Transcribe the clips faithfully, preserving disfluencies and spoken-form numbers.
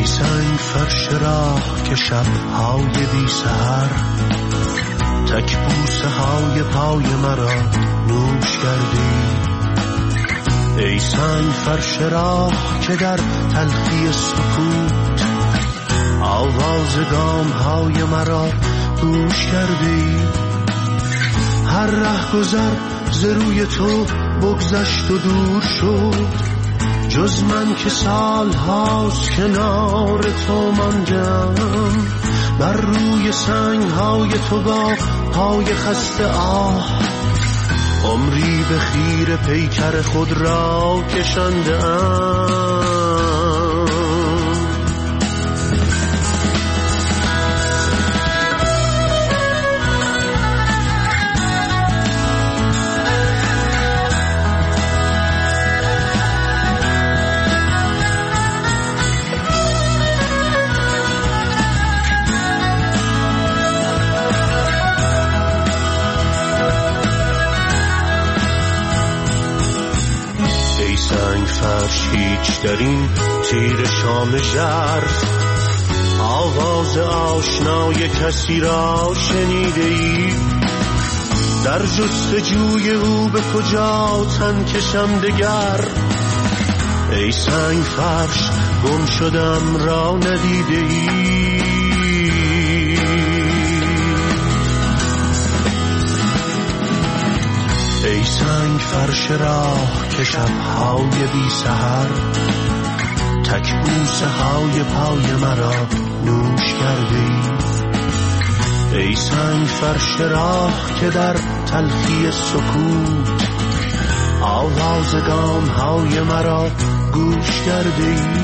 ای سنگ فرش راه که شب‌های بی سحر تک بوسه های پای مرا نوش کردی. ای سنگ فرش راه که در تلخی سکوت آواز گام های مرا گوش کردی. هر ره گذر ز روی تو بگذشت و دور شد، جز من که سال هاست کنار تو ماندم. بر روی سنگ های تو با پای خسته آه عمری به خیر پیکر خود را کشاندم. فرش هیچ در این تیر شام ژرف آواز آشنای کسی را شنیده ای؟ در جستجوی او به کجا تن کشم دگر؟ ای سنگ فرش گم شدم را ندیده ای؟ ای سنگ فرش راه که شب‌های بی سحر تک بوسه های پای مرا نوش کردی. ای سنگ فرش راه که در تلخی سکوت آواز گام های مرا گوش کردی.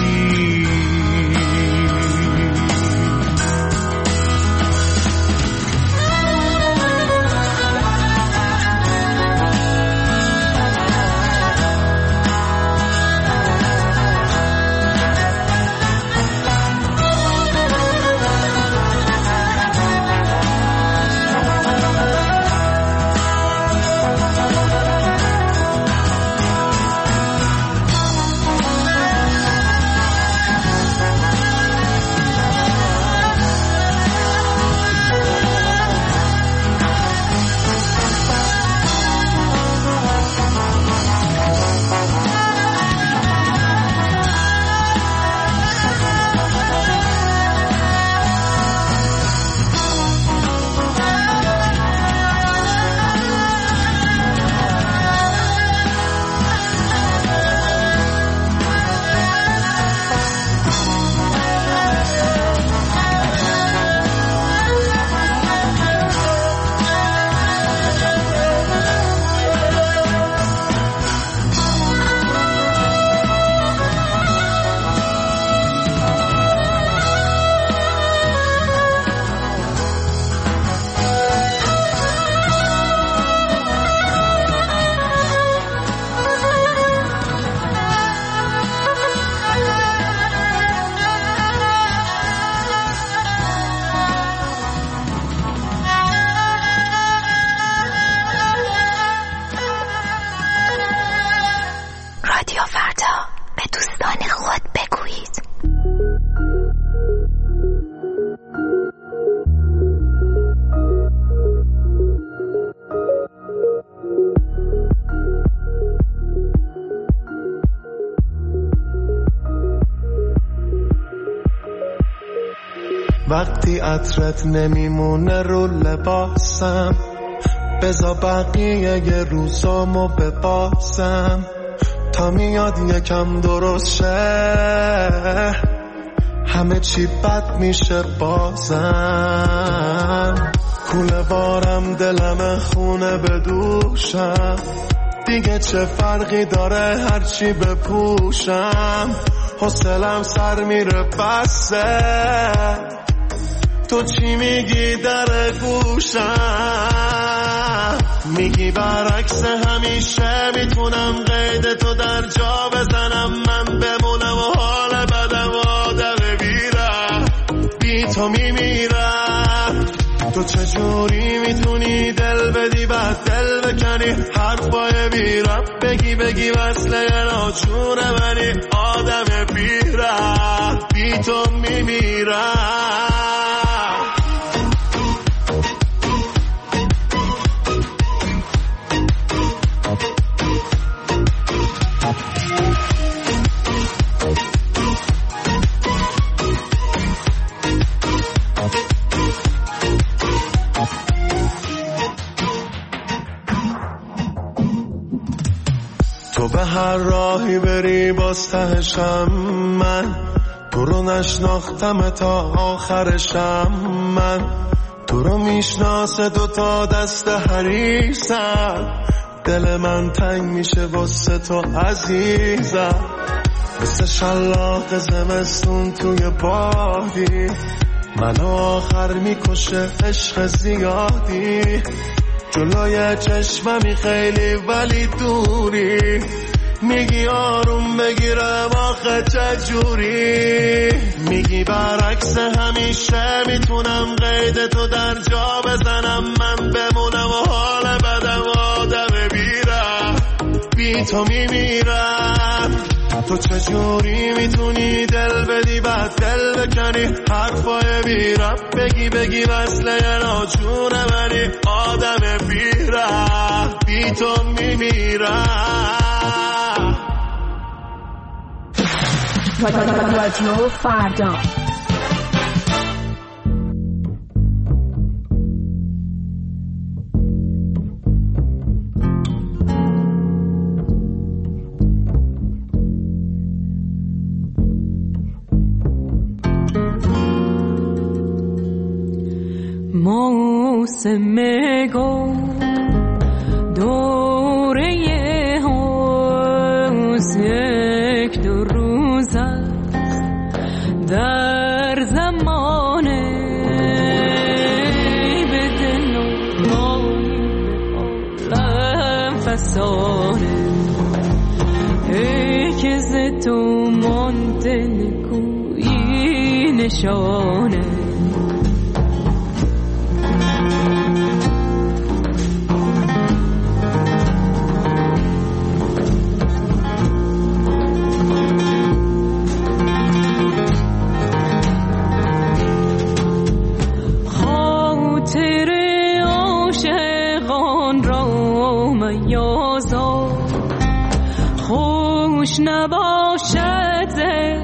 وقتی عطرت نمیمونه رو لباسم، بذار بقیه یه روزامو بباسم تا میاد یکم درست شه، همه چی بد میشه بازم. کوله بارم دلم خونه بدوشم، دیگه چه فرقی داره هرچی بپوشم، حوصلم سر میره بسه، تو چی میگی در گوشم؟ میگی برعکس همیشه میتونم قید تو در جا بزنم، من بمونم و حال بدم آدم بیرم بی تو میمیرم. تو چجوری میتونی دل بدی بعد دل بکنی، حرفای بیرم بگی بگی وصله ناچونه منی، آدم بیرم بی تو میمیرم. تو به هر راهی بری باز تهشم من، تو رو نشناختم تا آخرشم من، تو رو میشناسه دو تا دست حریصم، دل من تنگ میشه واسه تو عزیزم، مثل شلاق زمستون توی بادی منو آخر میکشه عشق زیادی، جلوی چشممی خیلی ولی دوری، میگی آروم بگیرم آخه چجوری، میگی برعکس همیشه میتونم قید تو در جا بزنم، من بمونم و حال بدم آدم بیرم، بی تو میمیرم. تو چجوری میتونی دل بدی بعد دل بکنی، حرفای بیرم بگی بگی مثل یه ناجونه منی، آدم بیرم بی تو میمیرم. رادیو فردا موسم گل دوره حوض یک دو روز است در زمان به دل و عالم فسانه، ای که ز تو مانده نکویی نشانه، خوش نباشد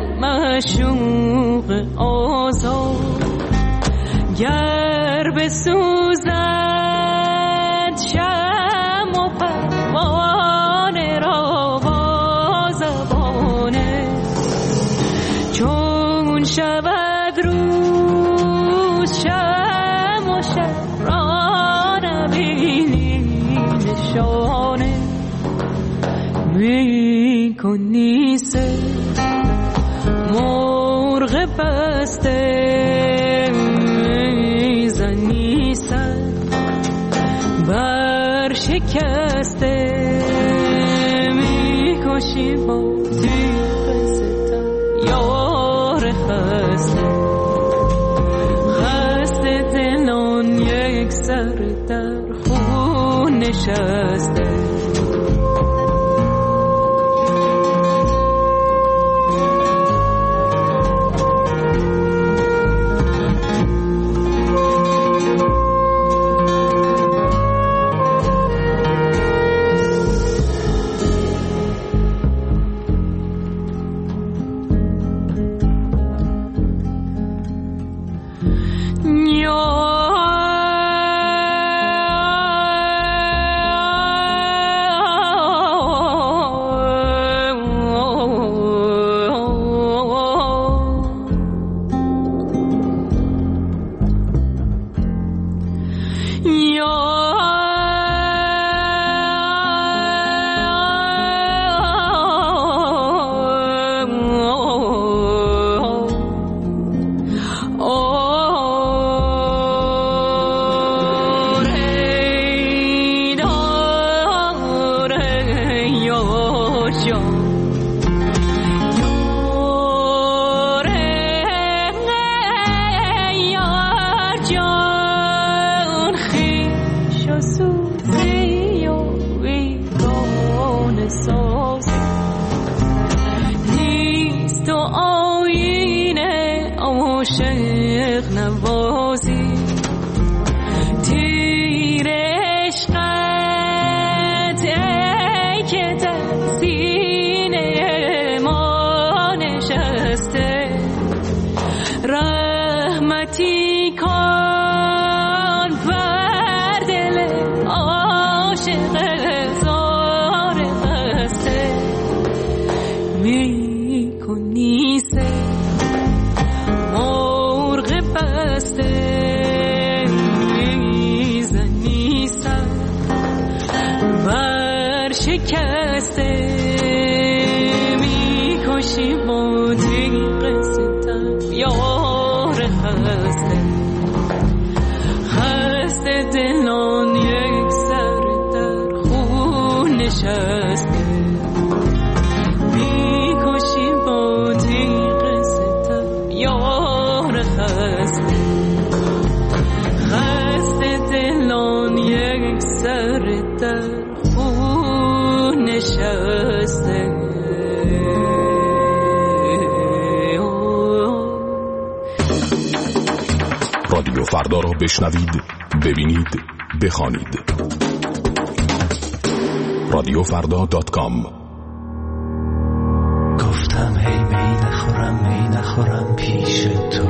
معشوق آزاد، گر بسوزد شمع و پروانه را با زبانه، چون شود روز شمع و شب را نبینی نشانه، می کنی سه مرغ بسته می زنی سر بر شکسته، می کشی با تیغ ستم یار خسته، خسته دلان یک سر در خون نشسته. عاشق نوازی تیر عشقت ای که در سینه ما نشسته رحمتی کن بر دل عاشق زار خسته می کنی سه مرغ بسته میزنی سر بر شکسته میکشی با تیغ ستم یار خسته خسته دلان یک سر در خون نشسته میکشی با تیغ ستم یار خسته خسته دلان یک سر در خون نشسته. رادیو فردا را بشنوید، ببینید، بخوانید. رادیو فردا دات کام. گفتم هی می نخورم می نخورم پیش تو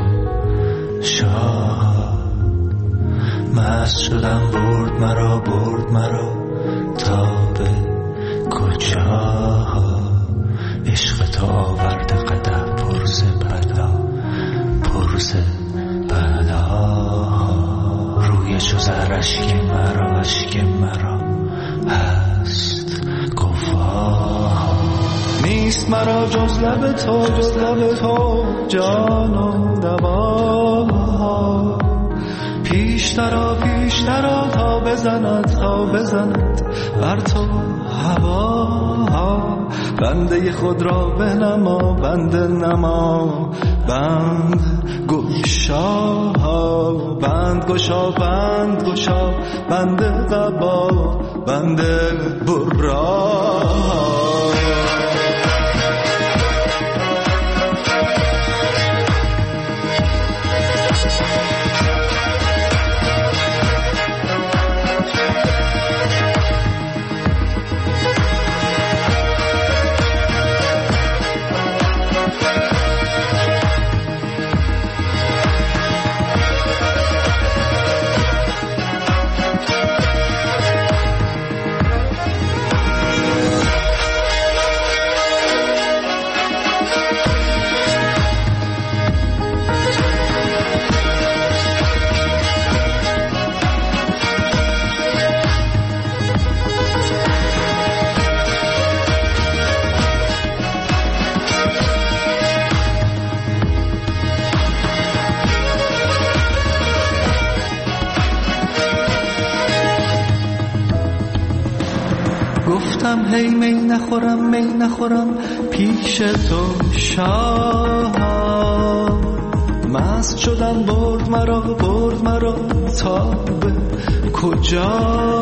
شاه مست شدم برد مرا برد مرا تا به کجا عشق تو آورده قدر پرز بلا پرز بلا روی چو زر اشک مرا اشک مرا هست گواه نیست مرا جز لب تو جز لب تو جان و دوا پیشترا پیشترا تا بزند تا بزند بر تو هوا بنده خود را بنما بنده نما بند گشا بند گشا بند گشا بنده قبا بنده برا گفتم هی می نخورم می نخورم پیش تو شاه مست شدم برد مرا برد مرا تا به کجا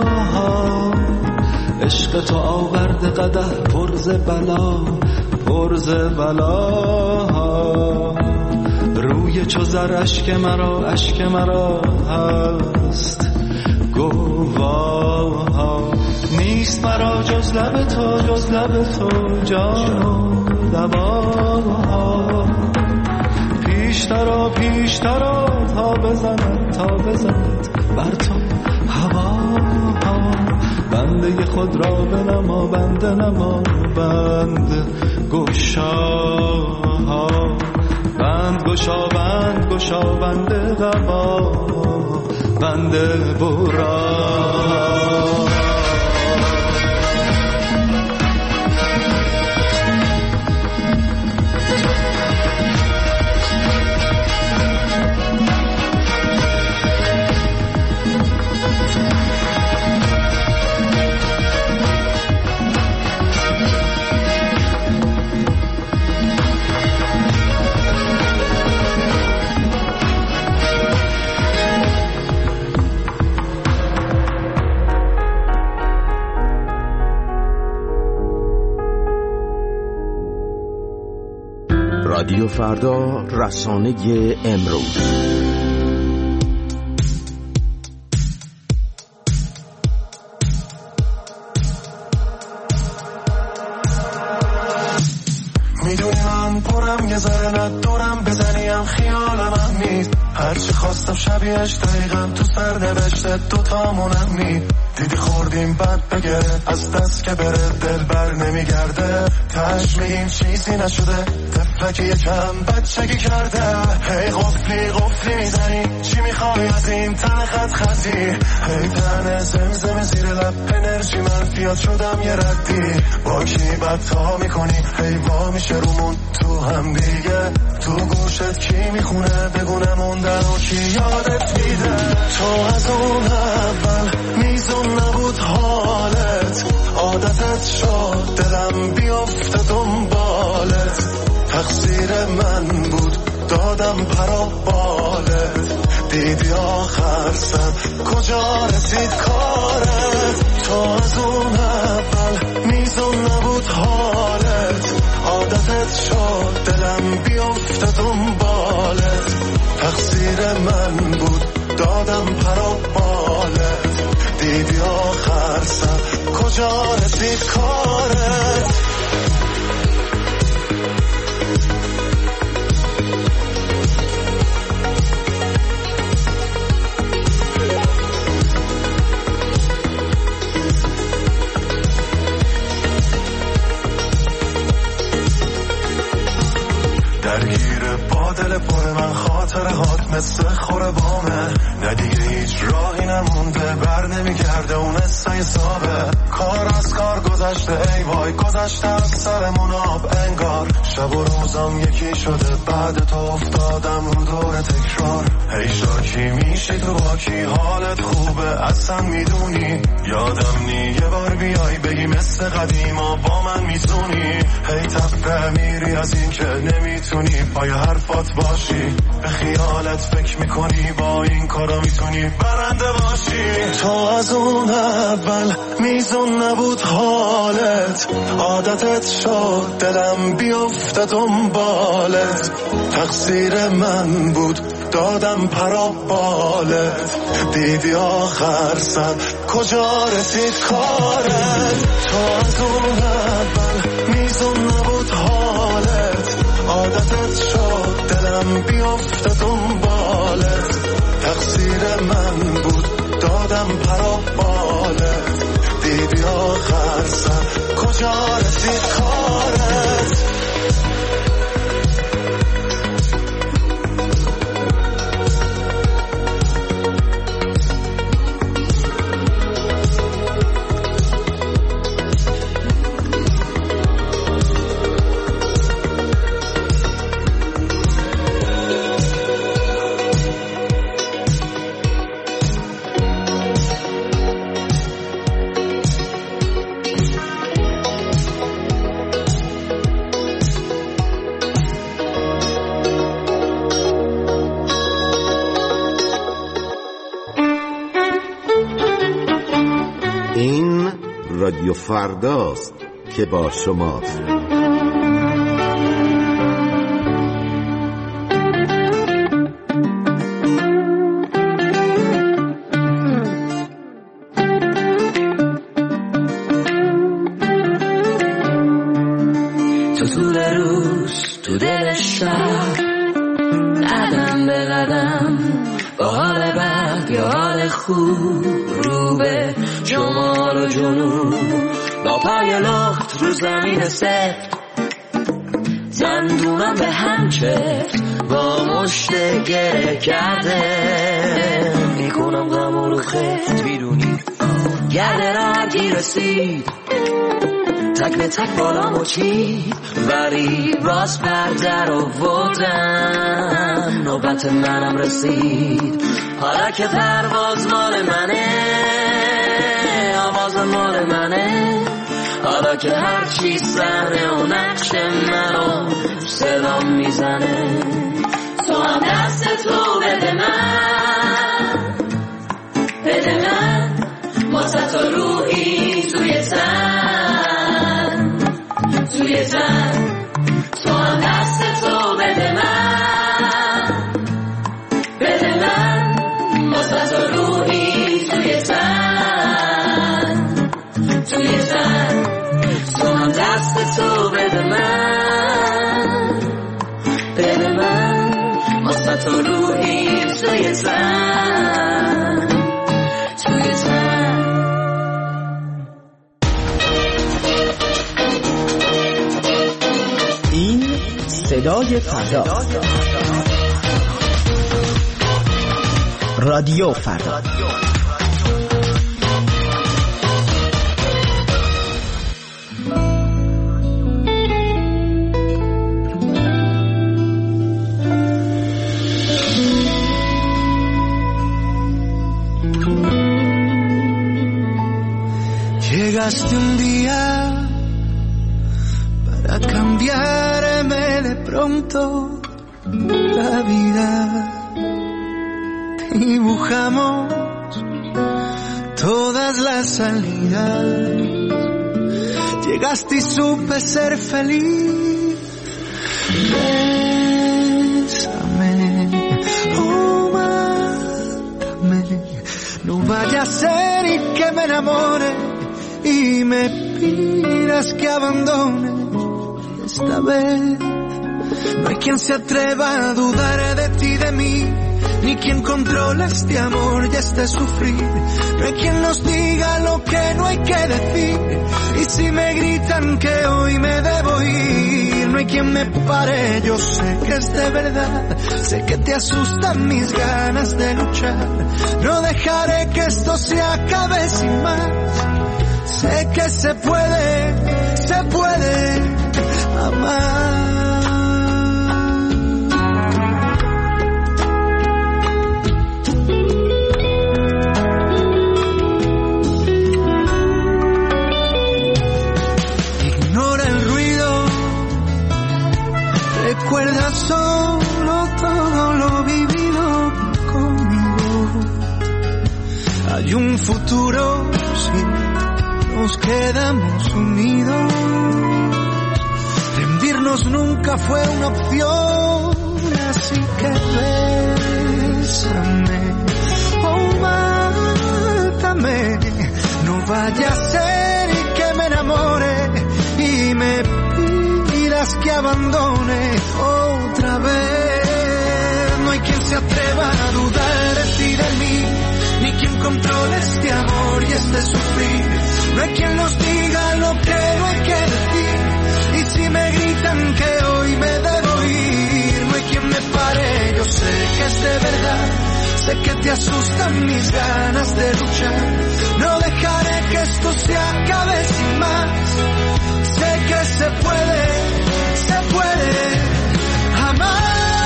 عشق تو آورده قدح پرز بلا پرز بلا روی چو زر اشک مرا اشک مرا هست گواه نیست مرا جز لب تو جز لب تو جان و دوا پیشترا پیشترا تا بزند تا بزند بر تو هوا بنده خود را بنما بنده نما بند گشا بند گشا بند گشا بنده قبا بنده برا رادیو فردا، رسانه امروز. میدونی من پرم یه ذره ندارم بزنیم خیالم هم نیست، هرچی خواستم شبیهش دقیقم تو سر نوشته دوتامونم نی. دیدی خوردیم بد بگه از دست که بره دل بر نمیگرده، تش میگیم چیزی نشده تفلکی یکم بچگی کرده. هی قفلی قفلی میزنی چی میخوای از این تن خط خطی، هی تن زمزم زیر لب انرژی منفیات شدم یه ردی. با کی بدتا میکنی هی وا میشه رومون تو هم دیگه، تو گوشت کی میخونه بگونه موندن و کی یادت میده. تو از اون اول میزون نبود حالت، عادتت شد دلم بیفته دنبالت، تقصیر من بود دادم پرا بالت. دیدی آخر سر کجا رسید کارت، تو از اون اول میزون نبود حالت، عادتت شد دلم بیفته دنبالت، تقصیر من بود دادم پرا بالت. دیدی آخر سر کجا رسید کارت. درگیر با دل پر من خاطره هات مثل خوره بامه، نه دیگه هیچ راهی نمونده بر نمیگرده اون اسای صابه. کار از کار گذشته ای وای گذشته از سرمون آب انگار، شب و روزم یکی شده بعد تو افتادم رو دور تکرار. هی شاکی میشه تو با کی حالت خوبه اصلا میدونی، یادم نی یه بار بیای بگی مثل قدیما با من میتونی. هی تفره میری از این که نمیتونی پای حرفات باشی، به خیالت فکر میکنی با این کارا میتونی برنده باشی. تو از اون اول میزون نبود حالت، عادتت شد دلم بیفته دنبالت، تقصیر من بود دادم پرا بالت. دیدی آخر سر کجا رسید کارت، تو از اون اول میزون نبود حالت، عادتت شد دلم بیفته دنبالت، تقصیر من بود دادم پرا بالت. دیدی آخر سر کجا رسید کارت. این رادیو فرداست که با شماست. تو طول روز تو دل شهر، قدم به قدم با حال بد یا حال خوب، رو به شمال و جنوب با پای لخت رو زمین سفت، دندونم به هم چفت با مشت گره کرده، میکنم غم رو خفت بیرونی گرده راحتی رسید، تک به تک بالامو چید، ولی باز پرده رو وردم، نوبت منم رسید. حالا که پرواز مال منه، آواز مال منه، حالا که هر چی سره و نقش منو صدام میزنه، تو هم دست تو بده من، بده من واسه تو روحی توی تن، توی تن، تو هم دست تو بده تو روحی توی تن توی تن. این صدای فردا، رادیو فردا. Llegaste un día para cambiarme de pronto la vida. Dibujamos todas las salidas. Llegaste y supe ser feliz. Bésame, oh, mátame. No vaya a ser y que me enamore y me pidas que abandone. Esta vez no hay quien se atreva a dudar de ti, de mí, ni quien controle este amor y este sufrir. No hay quien nos diga lo que no hay que decir. Y si me gritan que hoy me debo ir, no hay quien me pare, yo sé que es de verdad. Sé que te asustan mis ganas de luchar. No dejaré que esto se acabe sin más. Sé que se puede, se puede amar. Ignora el ruido, recuerda solo todo lo vivido conmigo. Hay un futuro, sí, nos quedamos unidos. Rendirnos nunca fue una opción, así que bésame, oh, mátame. No vaya a ser y que me enamore y me pidas que abandone otra vez. No hay quien se atreva a dudar de ti, de mí, ni quien controle este amor y este sufrir. No hay quien nos diga lo que no hay que decir. Y si me gritan que hoy me debo ir, no hay quien me pare, yo sé que es de verdad. Sé que te asustan mis ganas de luchar. No dejaré que esto se acabe sin más. Sé que se puede, se puede amar.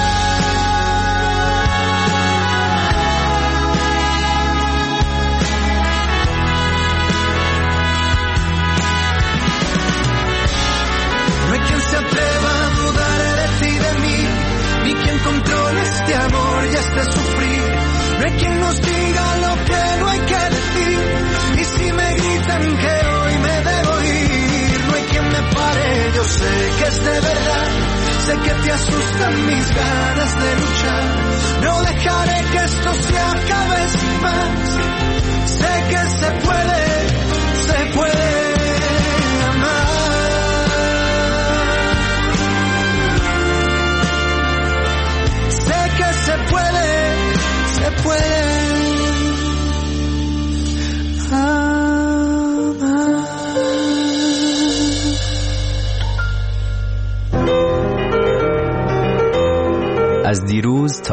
Se atreva a dudar de ti, de mí, ni quien controle este amor y este sufrir. No hay quien nos diga lo que no hay que decir. Y si me gritan que hoy me debo ir, no hay quien me pare, yo sé que es de verdad. Sé que te asustan mis ganas de